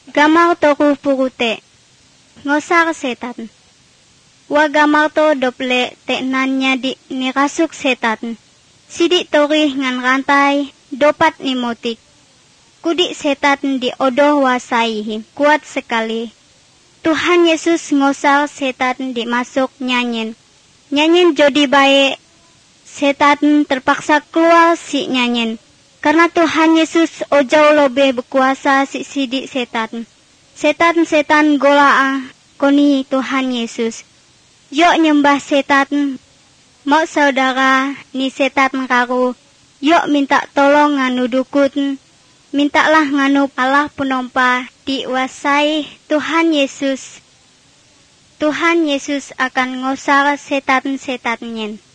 Gamar to ku purute. Ngosar setan. Wa gamar to dople te nanya di nirasuk setan. Sidik tori ngan rantai dopat ni motik. Kudik setan di odoh wasaihi kuat sekali. Tuhan Yesus ngosar setan dimasuk nyanyin. Nyanyin jodi baik. Setan terpaksa keluar si nyanyin. Karena Tuhan Yesus jauh lebih berkuasa si sidik setan. Setan gola koni Tuhan Yesus. Yuk nyembah setan. Mau saudara ni setan karu. Yuk minta tolong nganu dukun. Mintalah nganu Allah penompa diwasai Tuhan Yesus. Tuhan Yesus akan ngosar setan-setannya.